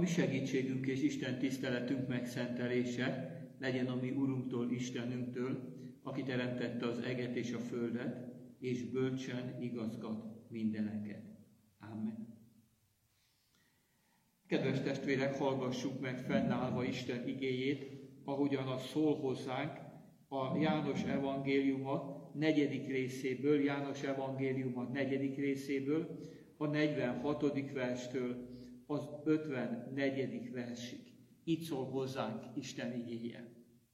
mi segítségünk és Isten tiszteletünk megszentelése legyen a mi Urunktól, Istenünktől, aki teremtette az eget és a földet, és bölcsen igazgat mindeneket. Amen. Kedves testvérek, hallgassuk meg fennállva Isten igéjét, ahogyan az szól hozzánk a János evangéliuma 4. részéből, a 46. verstől az 54. versig. Így szól hozzánk Isten igéje.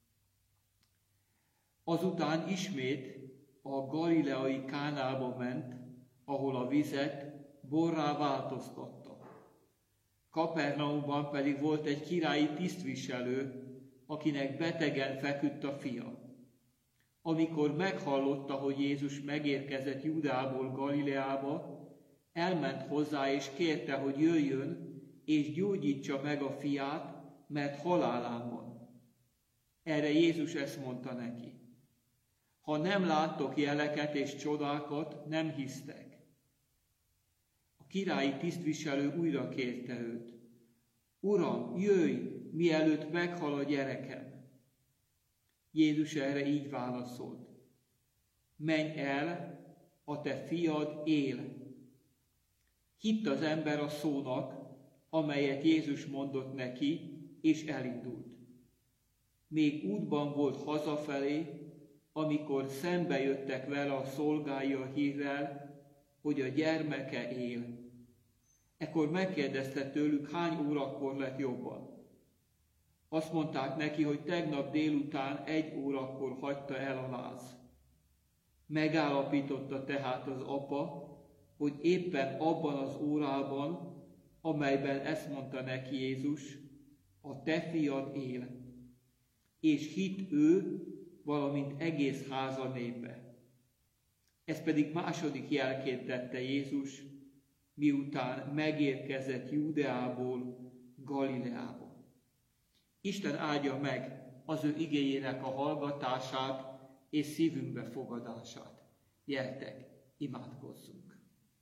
Azután ismét a galileai Kánába ment, ahol a vizet borrá változtatta. Kapernaumban pedig volt egy királyi tisztviselő, akinek betegen feküdt a fia. Amikor meghallotta, hogy Jézus megérkezett Judából Galileába, elment hozzá és kérte, hogy jöjjön és gyógyítsa meg a fiát, mert halálán van. Erre Jézus ezt mondta neki: ha nem láttok jeleket és csodákat, nem hisztek. A királyi tisztviselő újra kérte őt: Uram, jöjj, mielőtt meghal a gyerekem. Jézus erre így válaszolt: menj el, a te fiad él. Hitt az ember a szónak, amelyet Jézus mondott neki, és elindult. Még útban volt hazafelé, amikor szembe jöttek vele a szolgái a hírrel, hogy a gyermeke él. Ekkor megkérdezte tőlük, hány órakor lett jobban. Azt mondták neki, hogy tegnap délután 1 órakor hagyta el a láz. Megállapította tehát az apa, hogy éppen abban az órában, amelyben ezt mondta neki Jézus, a te fiad él. És hitt ő, valamint egész háza népe. Ez pedig második jelként tette Jézus, miután megérkezett Judeából Galileába. Isten áldja meg az ő igéjének a hallgatását és szívünkbe fogadását. Gyertek, imádkozzunk!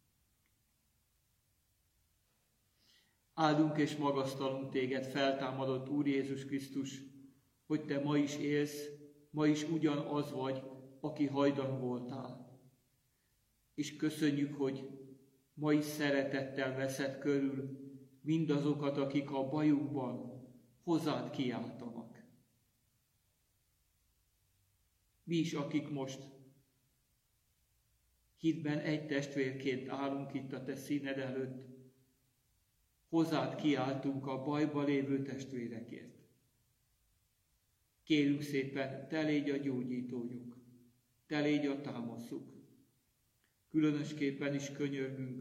Áldunk és magasztalunk téged, feltámadott Úr Jézus Krisztus, hogy te ma is élsz, ma is ugyanaz vagy, aki hajdan voltál. És köszönjük, hogy ma is szeretettel veszed körül mindazokat, akik a bajukban hozzád kiáltanak. Mi is, akik most hitben egy testvérként állunk itt a te színed előtt, hozzád kiáltunk a bajba lévő testvérekért. Kérünk szépen, te légy a gyógyítójuk, te légy a támaszuk. Különösképpen is könyörgünk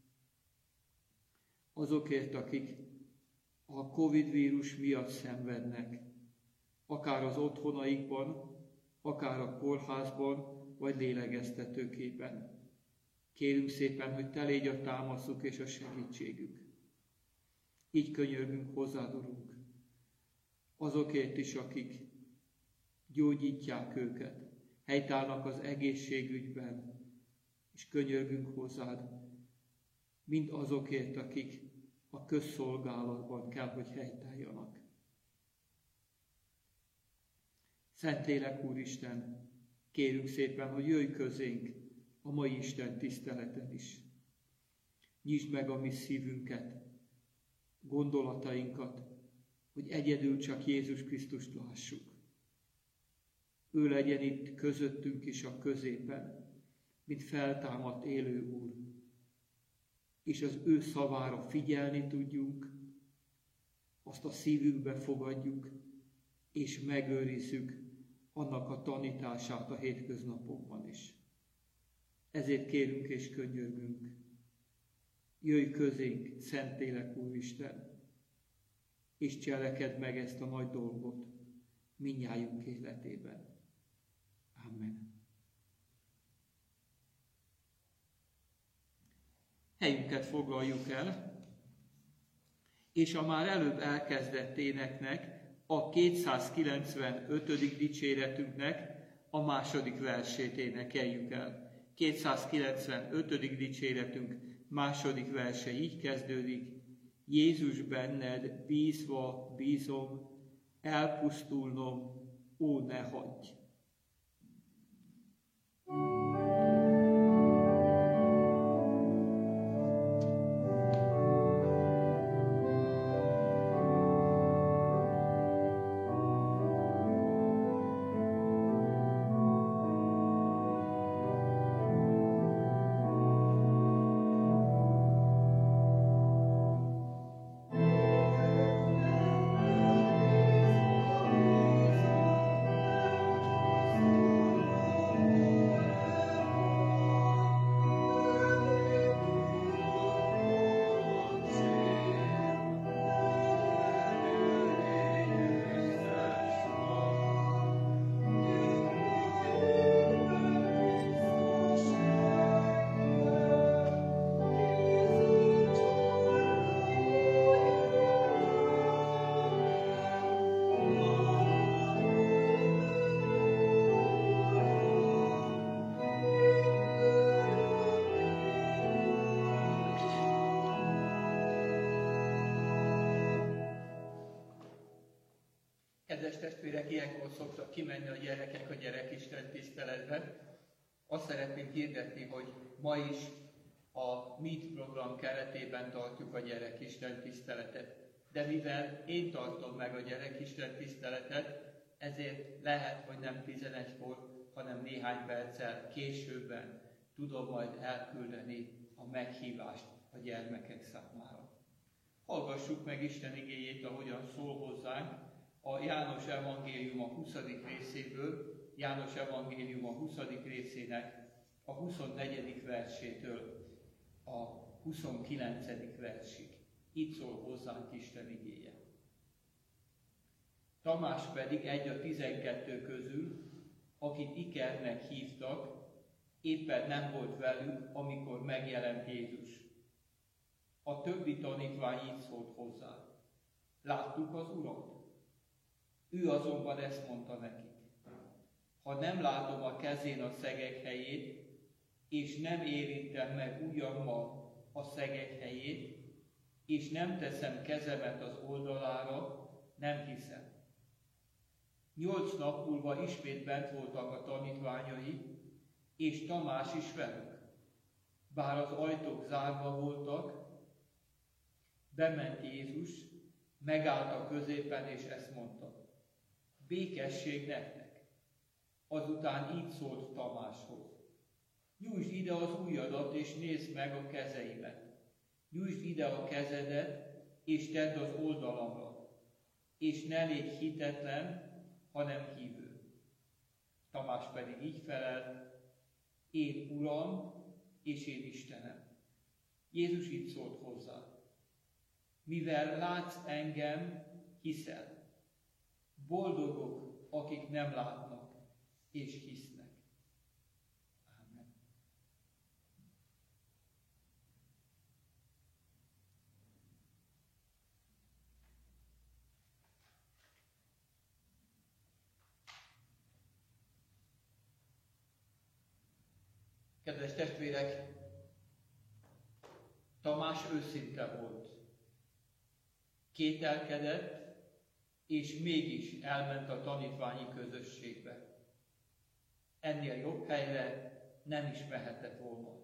azokért, akik a Covid-vírus miatt szenvednek, akár az otthonaikban, akár a kórházban, vagy lélegeztetőképpen. Kérünk szépen, hogy te légy a támaszuk és a segítségük. Így könyörgünk hozzád, Urunk, azokért is, akik gyógyítják őket, helytállnak az egészségügyben, és könyörgünk hozzád, mind azokért, akik a közszolgálatban kell, hogy helytálljanak. Szentlélek Úristen, kérünk szépen, hogy jöjj közénk a mai Isten tiszteleten is. Nyisd meg a mi szívünket, gondolatainkat, hogy egyedül csak Jézus Krisztust lássuk. Ő legyen itt közöttünk is a középen, mint feltámadt élő Úr, és az ő szavára figyelni tudjunk, azt a szívünkbe fogadjuk, és megőrizzük annak a tanítását a hétköznapokban is. Ezért kérünk és könyörgünk, jöjj közénk, Szentlélek Úristen, és cselekedd meg ezt a nagy dolgot mindnyájunk életében. Amen. Helyünket foglaljuk el, és a már előbb elkezdett éneknek, a 295. dicséretünknek a második versét énekeljük el. 295. dicséretünk második verse így kezdődik: Jézus benned bízva bízom, elpusztulnom, ó ne hagyj! Kedves testvérek, ilyenkor szoktak kimenni a gyerekek a gyerekisten tiszteletbe. Azt szeretném hirdetni, hogy ma is a MIT program keretében tartjuk a gyerekisten tiszteletet. De mivel én tartom meg a gyerekisten tiszteletet, ezért lehet, hogy nem 11-kor, hanem néhány perccel későbben tudom majd elküldeni a meghívást a gyermekek számára. Hallgassuk meg Isten igéjét, ahogyan szól hozzánk, a János evangélium a 20. részéből, János evangélium a 20. részének a 24. versétől a 29. versig. Így szól hozzánk Isten igéje. Tamás pedig egy a 12 közül, akit Ikernek hívtak, éppen nem volt velük, amikor megjelent Jézus. A többi tanítvány így szólt hozzá. Láttuk az Urat? Ő azonban ezt mondta nekik. Ha nem látom a kezén a szegek helyét, és nem érintem meg ujjammal a szegek helyét, és nem teszem kezemet az oldalára, nem hiszem. 8 nap múlva ismét bent voltak a tanítványai, és Tamás is velük. Bár az ajtók zárva voltak, bement Jézus, megállt a középen, és ezt mondta. Békesség nektek! Azután így szólt Tamáshoz. Nyújtsd ide az ujjadat, és nézd meg a kezeimet. Nyújtsd ide a kezedet, és tedd az oldalamra. És ne légy hitetlen, hanem hívő. Tamás pedig így felelt, én Uram, és én Istenem. Jézus így szólt hozzá. Mivel látsz engem, hiszel. Boldogok, akik nem látnak, és hisznek. Ámen. Kedves testvérek, Tamás őszinte volt. Kételkedett, és mégis elment a tanítványi közösségbe. Ennél jobb helyre nem is mehetett volna.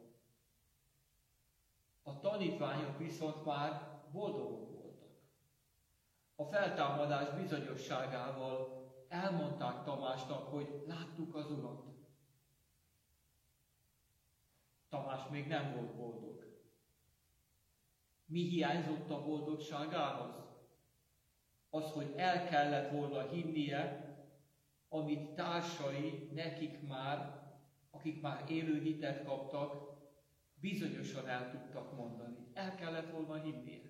A tanítványok viszont már boldogok voltak. A feltámadás bizonyosságával elmondták Tamásnak, hogy láttuk az Urat. Tamás még nem volt boldog. Mi hiányzott a boldogságához? Az, hogy el kellett volna hinnie, amit társai nekik már, akik már élő hitet kaptak, bizonyosan el tudtak mondani. El kellett volna hinnie.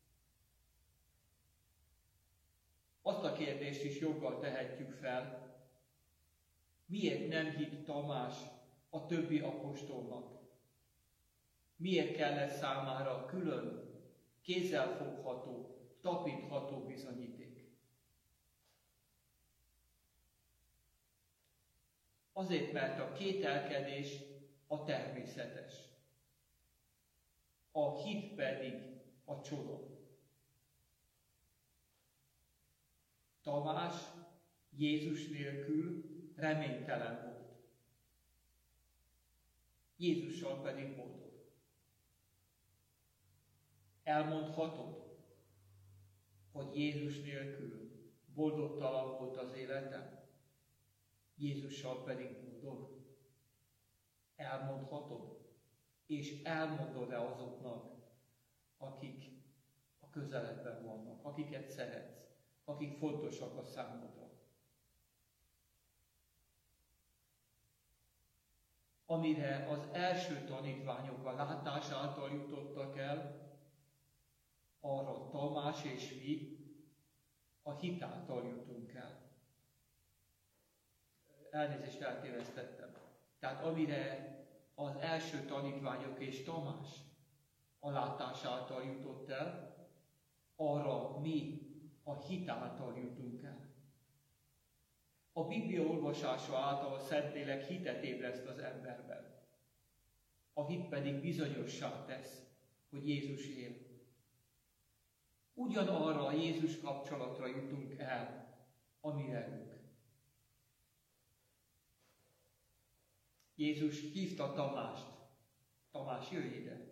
Azt a kérdést is joggal tehetjük fel, miért nem hitt Tamás a többi apostolnak? Miért kellett számára külön, kézzelfogható, tapintható bizonyíték? Azért, mert a kételkedés a természetes. A hit pedig a csoda. Tamás Jézus nélkül reménytelen volt. Jézussal pedig boldog. Elmondhatod, hogy Jézus nélkül boldogtalan volt az életem, Jézussal pedig boldog? Elmondhatod, és elmondod-e azoknak, akik a közeledben vannak, akiket szeretsz, akik fontosak a számodra? Amire az első tanítványok a látás által jutottak el, arra Tamás és mi a hit által jutunk el. Elnézést, eltévesztettem. Tehát amire az első tanítványok és Tamás a látás által jutott el, arra mi a hit által jutunk el. A Biblia olvasása által a Szentlélek hitet ébreszt az emberben. A hit pedig bizonyossá tesz, hogy Jézus él. Ugyanarra a Jézus kapcsolatra jutunk el, amire ők. Jézus hívta Tamást. Tamás, jöjj ide!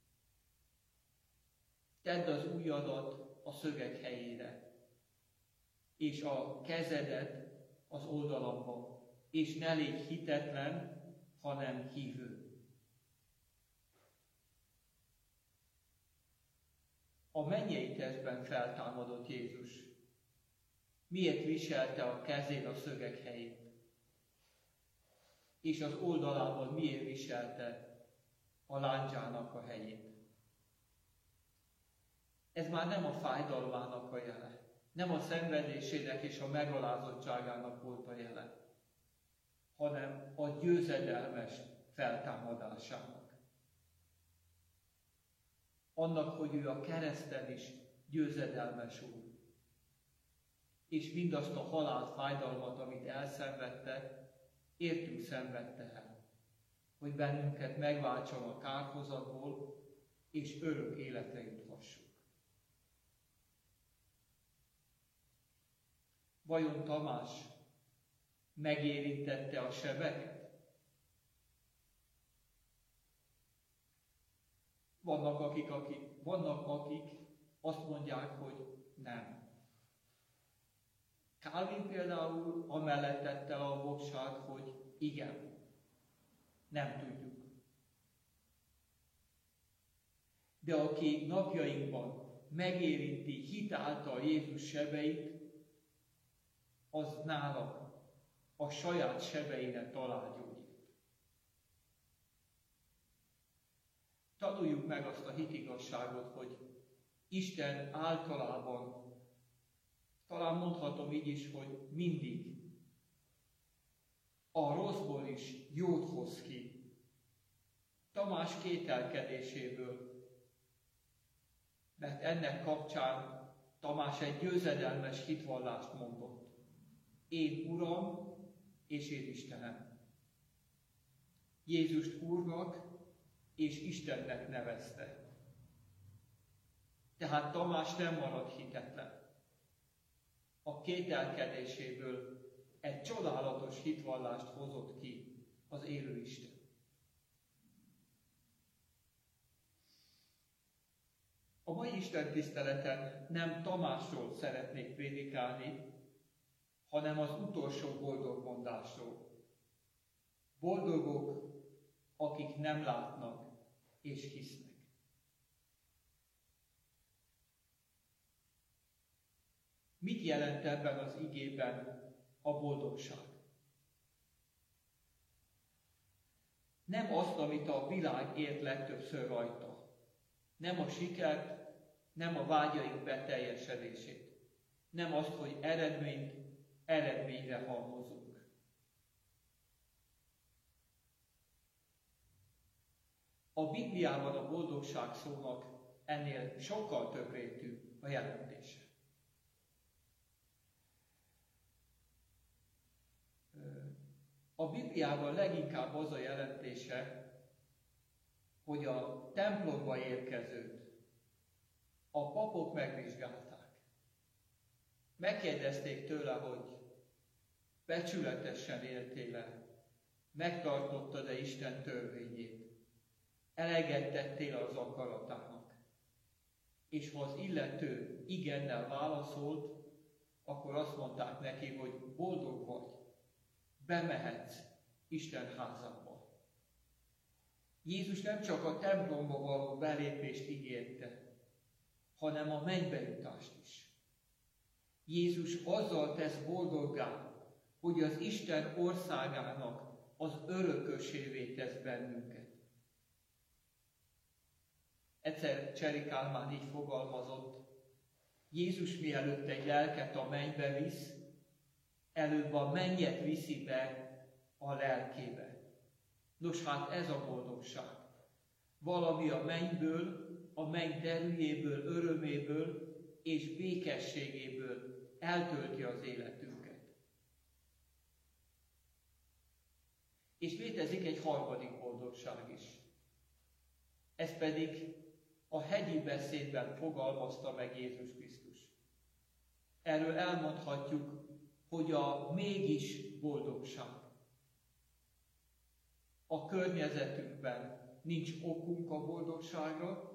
Tedd az ujjadat a szögek helyére, és a kezedet az oldalamba, és ne légy hitetlen, hanem hívő. A mennyei testben feltámadott Jézus miért viselte a kezén a szögek helyét? És az oldalában miért viselte a láncsának a helyét? Ez már nem a fájdalmának a jele, nem a szenvedésének és a megalázottságának volt a jele, hanem a győzedelmes feltámadásának. Annak, hogy ő a kereszten is győzedelmesül, és mindazt a halál fájdalmat, amit elszenvedte, értünk szenvedte el, hogy bennünket megváltson a kárhozatból, és örök életre juthassunk. Vajon Tamás megérintette a sebeket? Vannak akik azt mondják, hogy nem. Calvin például amellett tette a voksát, hogy igen, nem tudjuk. De aki napjainkban megérinti hit által Jézus sebeit, az nála a saját sebeire talál gyógyírt. Tanuljuk meg azt a hitigazságot, hogy Isten általában, talán mondhatom így is, hogy mindig a rosszból is jót hoz ki. Tamás kételkedéséből, mert ennek kapcsán Tamás egy győzedelmes hitvallást mondott. Én Uram, és én Istenem. Jézust Úrnak és Istennek nevezte. Tehát Tamás nem maradt hitetlen. A kételkedéséből egy csodálatos hitvallást hozott ki az élő Isten. A mai istentiszteleten nem Tamásról szeretnék prédikálni, hanem az utolsó boldogmondásról. Boldogok, akik nem látnak és hisznek. Mit jelent ebben az igében a boldogság? Nem azt, amit a világ ért legtöbbször rajta. Nem a sikert, nem a vágyaink beteljesedését. Nem azt, hogy eredményre halmozunk. A Bibliában a boldogság szónak ennél sokkal többrétű a jelentése. A Bibliában leginkább az a jelentése, hogy a templomba érkezőt a papok megvizsgálták. Megkérdezték tőle, hogy becsületesen éltél-e, megtartottad-e Isten törvényét, eleget tettél az akaratának. És ha az illető igennel válaszolt, akkor azt mondták neki, hogy boldog vagy, bemehetsz Isten házába. Jézus nem csak a templomba való belépést ígérte, hanem a mennybe jutást is. Jézus azzal tesz boldoggá, hogy az Isten országának az örökösévé tesz bennünket. Egyszer Cseri Kálmán így fogalmazott: Jézus mielőtt egy lelket a mennybe visz, előbb a mennyet viszi be a lelkébe. Nos, hát ez a boldogság. Valami a mennyből, a menny derűjéből, öröméből és békességéből eltölti az életünket. És létezik egy harmadik boldogság is. Ez pedig a hegyi beszédben fogalmazta meg Jézus Krisztus. Erről elmondhatjuk, hogy a mégis boldogság. A környezetünkben nincs okunk a boldogságra,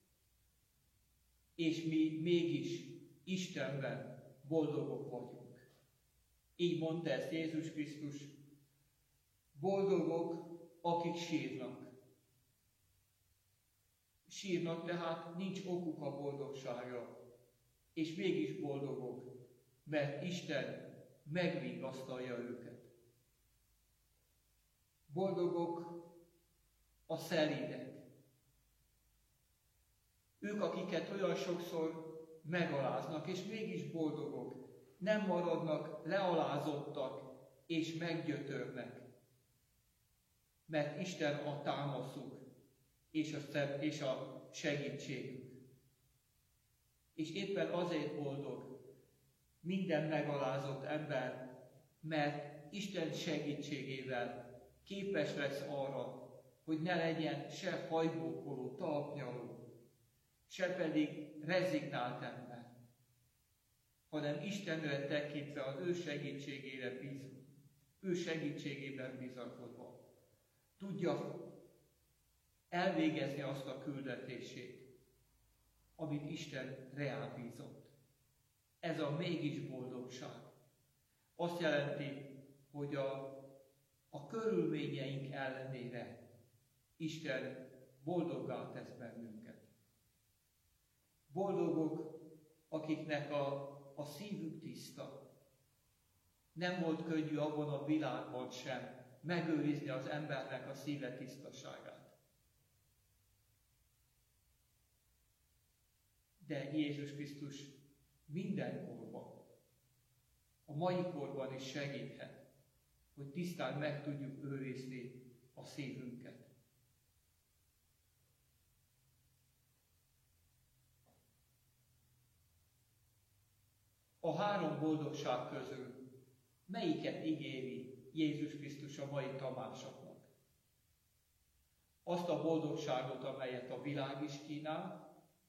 és mi mégis Istenben boldogok vagyunk. Így mondta ezt Jézus Krisztus: boldogok, akik sírnak. Sírnak, tehát nincs okuk a boldogságra, és mégis boldogok, mert Isten megvigasztalja őket. Boldogok a szelídek. Ők, akiket olyan sokszor megaláznak, és mégis boldogok, nem maradnak lealázottak és meggyötörnek, mert Isten a támaszuk és a segítségük. És éppen azért boldog minden megalázott ember, mert Isten segítségével képes lesz arra, hogy ne legyen se hajbókoló, talpnyaló, se pedig rezignált ember, hanem Istenre tekintve az ő segítségére bízunk, ő segítségében bizakodva tudja elvégezni azt a küldetését, amit Isten reá bízott. Ez a mégis boldogság. Azt jelenti, hogy a körülményeink ellenére Isten boldoggá tesz bennünket. Boldogok, akiknek a szívük tiszta. Nem volt könnyű abban a világban sem megőrizni az embernek a szíve tisztaságát. De Jézus Krisztus minden korban, a mai korban is segíthet, hogy tisztán meg tudjuk őrizni a szívünket. A három boldogság közül melyiket ígéri Jézus Krisztus a mai Tamásoknak? Azt a boldogságot, amelyet a világ is kínál,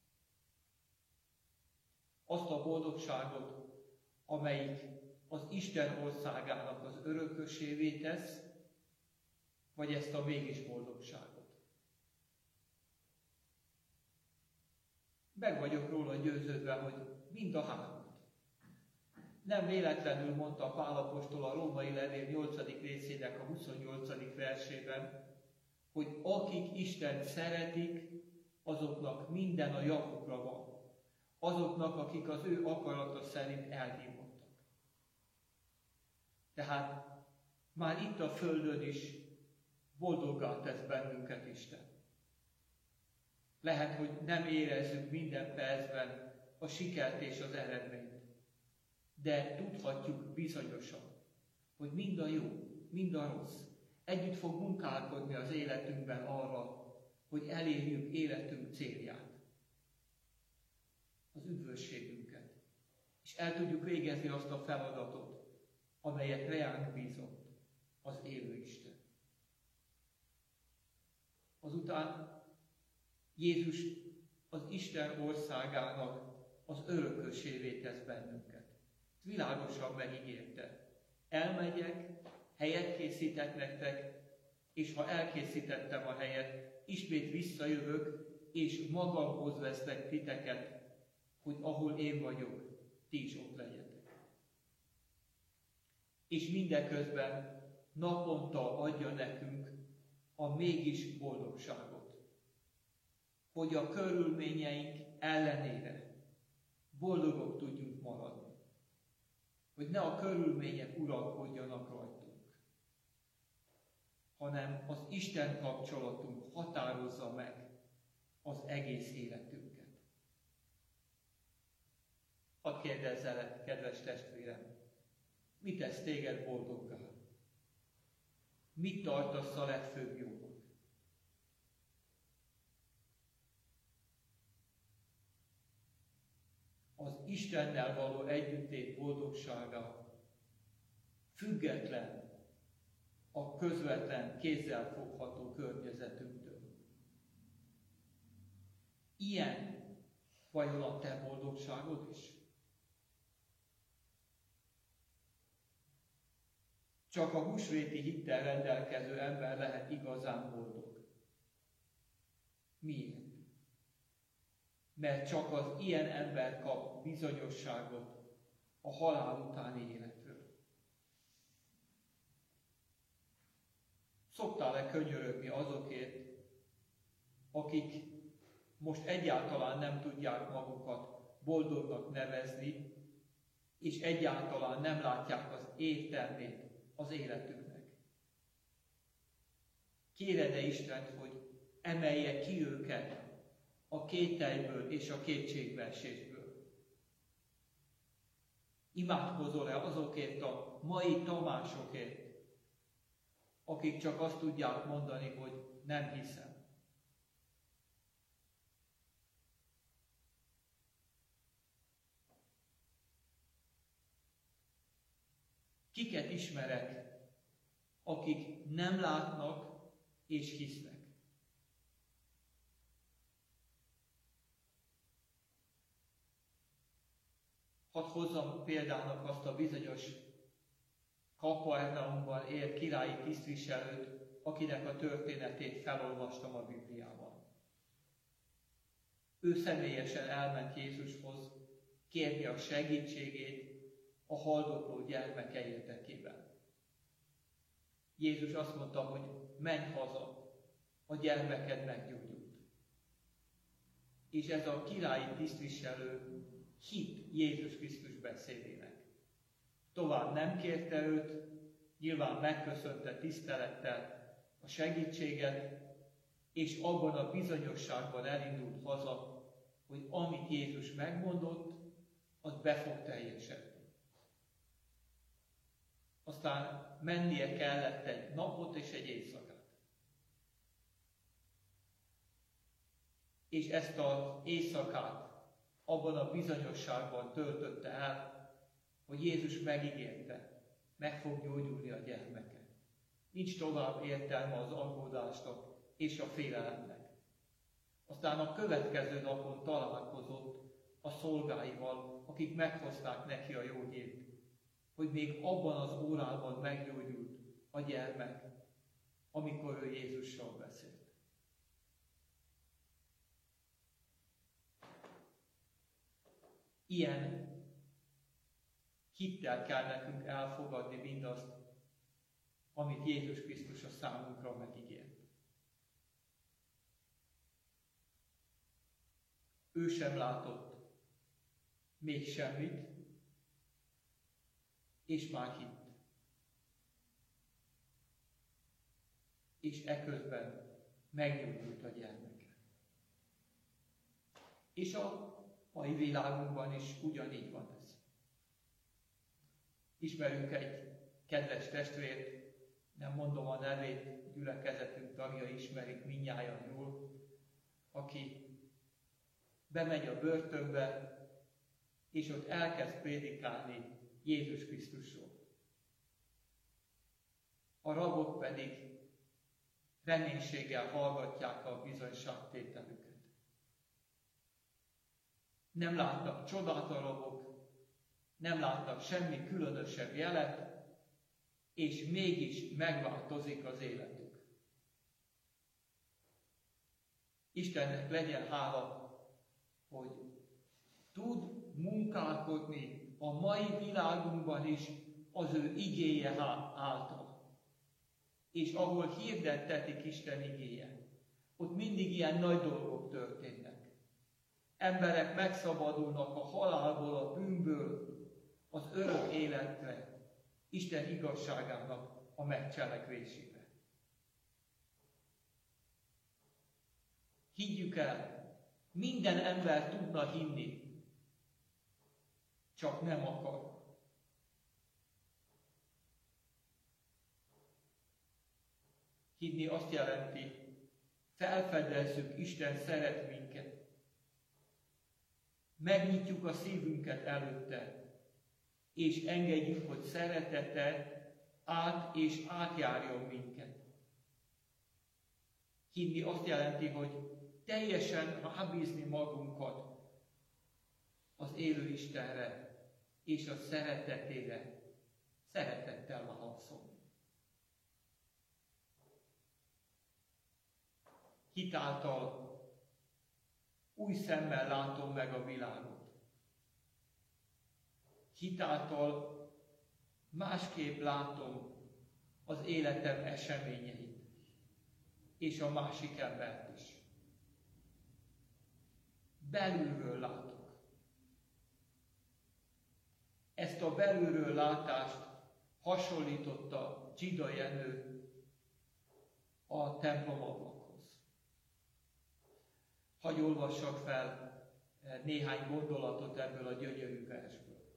azt a boldogságot, amelyik az Isten országának az örökösévé tesz, vagy ezt a mégis boldogságot? Meg vagyok róla győződve, hogy mind a hármat. Nem véletlenül mondta Pál apostol a római levél 8. részének a 28. versében, hogy akik Istent szeretik, azoknak minden a javukra van. Azoknak, akik az ő akarata szerint elhívottak. Tehát már itt a földön is boldoggá tesz bennünket Isten. Lehet, hogy nem érezzük minden percben a sikert és az eredményt, de tudhatjuk bizonyosan, hogy mind a jó, mind a rossz együtt fog munkálkodni az életünkben arra, hogy elérjük életünk célját, az üdvösségünket, és el tudjuk végezni azt a feladatot, amelyet reánk bízott az élő Isten. Azután Jézus az Isten országának az örökösévé tesz bennünket. Világosan megígérte. Elmegyek, helyet készítek nektek, és ha elkészítettem a helyet, ismét visszajövök, és magamhoz veszlek titeket, hogy ahol én vagyok, ti is ott legyetek. És mindeközben naponta adja nekünk a mégis boldogságot, hogy a körülményeink ellenére boldogok tudjunk maradni, hogy ne a körülmények uralkodjanak rajtunk, hanem az Isten kapcsolatunk határozza meg az egész életünket. Hadd kérdezzelek, kedves testvérem, mit tesz téged boldoggá? Mit tartasz a legfőbb jónak? Az Istennel való együttét boldogsága független a közvetlen, kézzelfogható környezetünktől. Ilyen vajon a te boldogságod is? Csak a húsvéti hittel rendelkező ember lehet igazán boldog. Miért? Mert csak az ilyen ember kap bizonyosságot a halál utáni életről. Szoktál-e könyörögni azokért, akik most egyáltalán nem tudják magukat boldognak nevezni, és egyáltalán nem látják az értelmét az életüknek? Kéred-e Istent, hogy emelje ki őket a kételyből és a kétségbeesésből? Imádkozol-e azokért a mai Tamásokért, akik csak azt tudják mondani, hogy nem hiszem? Kiket ismerek, akik nem látnak és hisznek? Hadd hozzam példának azt a bizonyos Kapernaumban élt királyi tisztviselőt, akinek a történetét felolvastam a Bibliában. Ő személyesen elment Jézushoz kérni a segítségét a haldokló gyermeke érdekében. Jézus azt mondta, hogy menj haza, a gyermeked meggyógyult. És ez a királyi tisztviselő hit Jézus Krisztus beszédének. Tovább nem kérte őt, nyilván megköszönte tisztelettel a segítséget, és abban a bizonyosságban elindult haza, hogy amit Jézus megmondott, az be fog teljesedni. Aztán mennie kellett egy napot és egy éjszakát. És ezt az éjszakát abban a bizonyosságban töltötte el, hogy Jézus megígérte, meg fog gyógyulni a gyermeke. Nincs tovább értelme az aggódásnak és a félelemnek. Aztán a következő napon találkozott a szolgáival, akik meghozták neki a jó hírt, hogy még abban az órában meggyógyult a gyermek, amikor ő Jézussal beszélt. Ilyen hittel kell nekünk elfogadni mindazt, amit Jézus Krisztus a számunkra megígért. Ő sem látott még semmit, és már hitt. És eközben meggyógyult a gyermeke. És a mai világunkban is ugyanígy van ez. Ismerünk egy kedves testvért, nem mondom a nevét, gyülekezetünk tagjai ismerik mindnyájan jól, aki bemegy a börtönbe, és ott elkezd prédikálni Jézus Krisztusról. A rabok pedig reménységgel hallgatják a bizonyságtételüket. Nem látnak csodát a rabok, nem látnak semmi különösebb jelet, és mégis megváltozik az életük. Istennek legyen hála, hogy tud munkálkodni a mai világunkban is az ő igéje által. És ahol hirdettetik Isten igéje, ott mindig ilyen nagy dolgok történnek. Emberek megszabadulnak a halálból, a bűnből, az örök életre, Isten igazságának a megcselekvésére. Higgyük el, minden ember tudna hinni, csak nem akar. Hinni azt jelenti, felfedezzük, Isten szeret minket. Megnyitjuk a szívünket előtte, és engedjük, hogy szeretete át és átjárjon minket. Hinni azt jelenti, hogy teljesen rábízni magunkat az élő Istenre és a szeretetére, szeretettel válaszolni. Hitáltal új szemmel látom meg a világot. Hitáltal másképp látom az életem eseményeit, és a másik embert is. Belülről látok. Ezt a belülről látást hasonlította Dzsida Jenő a templomablakhoz. Hagy olvassak fel néhány gondolatot ebből a gyönyörű versből.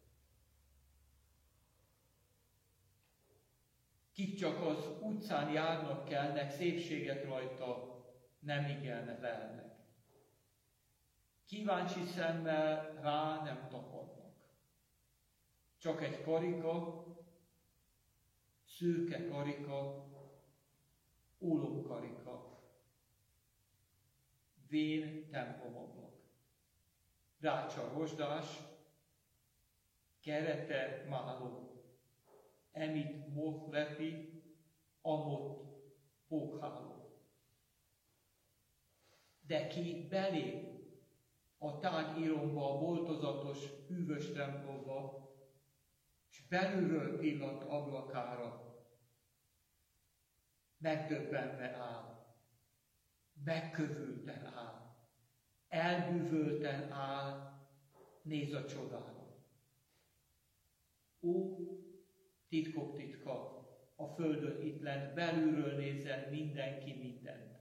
Kik csak az utcán járnak kelnek, szépséget rajta nem igen lelnek. Kíváncsi szemmel rá nem tapadnak. Csak egy karika, szürke karika, ólomkarika, vén templomablak. Rácsa rozsdás, kerete máló, emit mohlepi, amott pókháló. De ki belép a tárgyromba, a boltozatos, hűvös templomba, és belülről pillant ablakára, megdöbbenve áll, megkövülten áll, elbűvölten áll, néz a csodára. Ó, titkok titka, a földön itt lent, belülről nézzen mindenki mindent.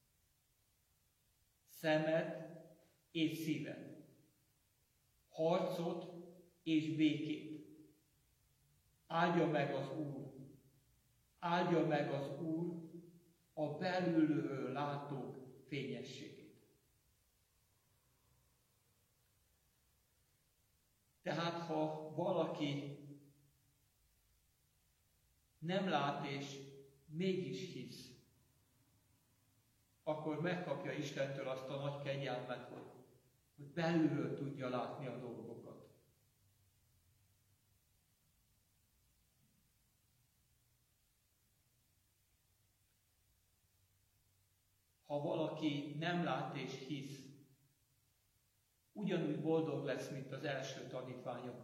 Szemed és szíved, harcot és békét. Áldja meg az Úr, áldja meg az Úr a belülről látók fényességét. Tehát, ha valaki nem lát és mégis hisz, akkor megkapja Istentől azt a nagy kegyelmet, hogy belülről tudja látni a dolgokat. Ha valaki nem lát és hisz, ugyanúgy boldog lesz, mint az első tanítványok.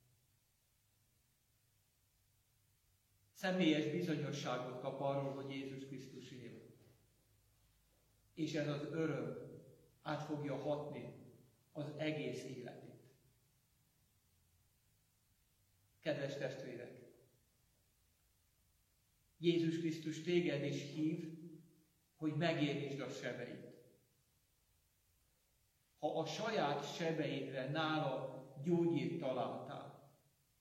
Személyes bizonyosságot kap arról, hogy Jézus Krisztus él. És ez az öröm át fogja hatni az egész életét. Kedves testvérek! Jézus Krisztus téged is hív, hogy megérítsd a sebeit. Ha a saját sebeidre nála gyógyírt találtál,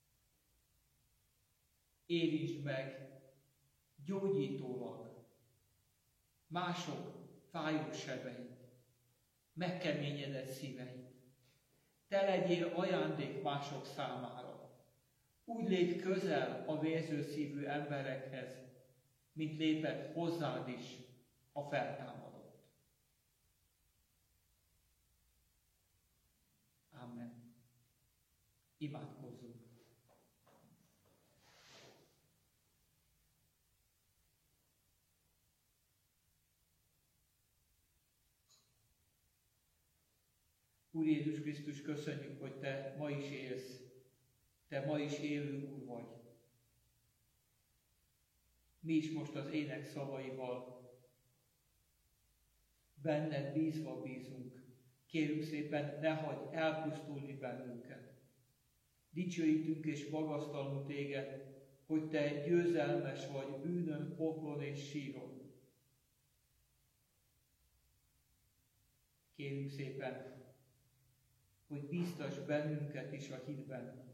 érintsd meg gyógyítólag mások fájó sebeit, megkeményedett szíveit. Te legyél ajándék mások számára. Úgy légy közel a vérző szívű emberekhez, mint lépett hozzád is a feltámadott. Amen. Imádkozzunk! Úr Jézus Krisztus, köszönjük, hogy Te ma is élsz, Te ma is élő Úr vagy. Mi is most az ének szavaival benned bízva bízunk. Kérünk szépen, ne hagyd elpusztulni bennünket. Dicsőítünk és magasztalunk Téged, hogy Te győzelmes vagy bűnön, poklon és síron. Kérünk szépen, hogy bíztass bennünket is a hitben,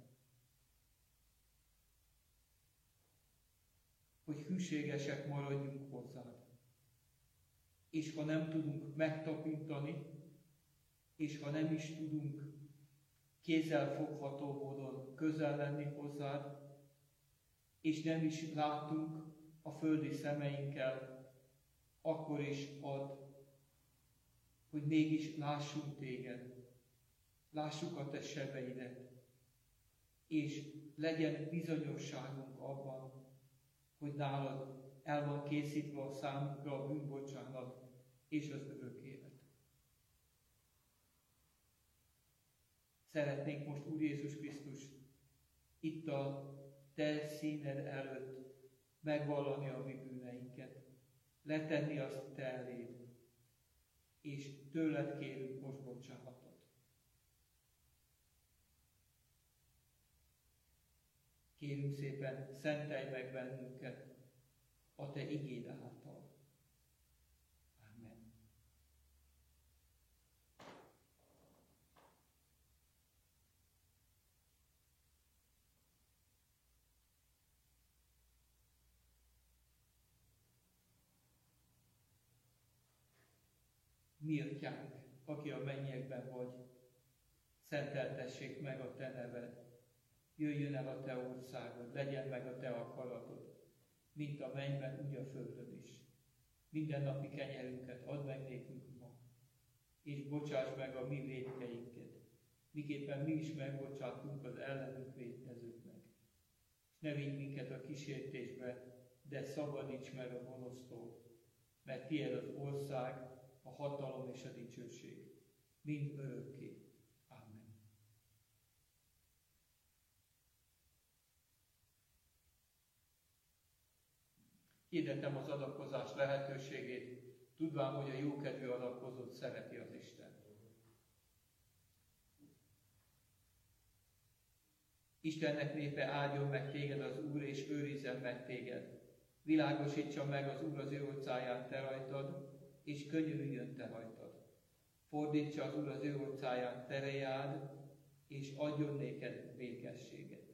hogy hűségesek maradjunk hozzád. És ha nem tudunk megtapintani, és ha nem is tudunk kézzelfogható módon közel lenni hozzád, és nem is látunk a földi szemeinkkel, akkor is add, hogy mégis lássunk Téged, lássuk a Te sebeidet, és legyen bizonyosságunk abban, hogy nálad el van készítve a számunkra a bűnbocsánat és az örök élet. Szeretnénk most, Úr Jézus Krisztus, itt a Te színed előtt megvallani a mi bűneinket, letenni azt Te eléd, és tőled kérünk most bocsánatot. Kérünk szépen, szentelj meg bennünket a Te igéd által. Amen. Mi Atyánk, aki a mennyekben vagy, szenteltessék meg a Te neved. Jöjjön el a Te országod, legyen meg a Te akaratod, mint a mennyben, úgy a földön is. Mindennapi kenyerünket add meg nékünk ma, és bocsáss meg a mi vétkeinket, miképpen mi is megbocsátunk az ellenünk vétkezőknek. És ne vigy minket a kísértésbe, de szabadíts meg a gonosztól, mert tiéd az ország, a hatalom és a dicsőség, mind örökké. Amen. Hirdetem az adakozás lehetőségét, tudván, hogy a jókedvű adakozót szereti az Isten. Istennek népe, áldjon meg téged az Úr, és őrizzen meg téged. Világosítsa meg az Úr az ő orcáján te rajtad, és könyörüljön te rajtad. Fordítsa az Úr az ő orcáján te reád, és adjon néked békességet.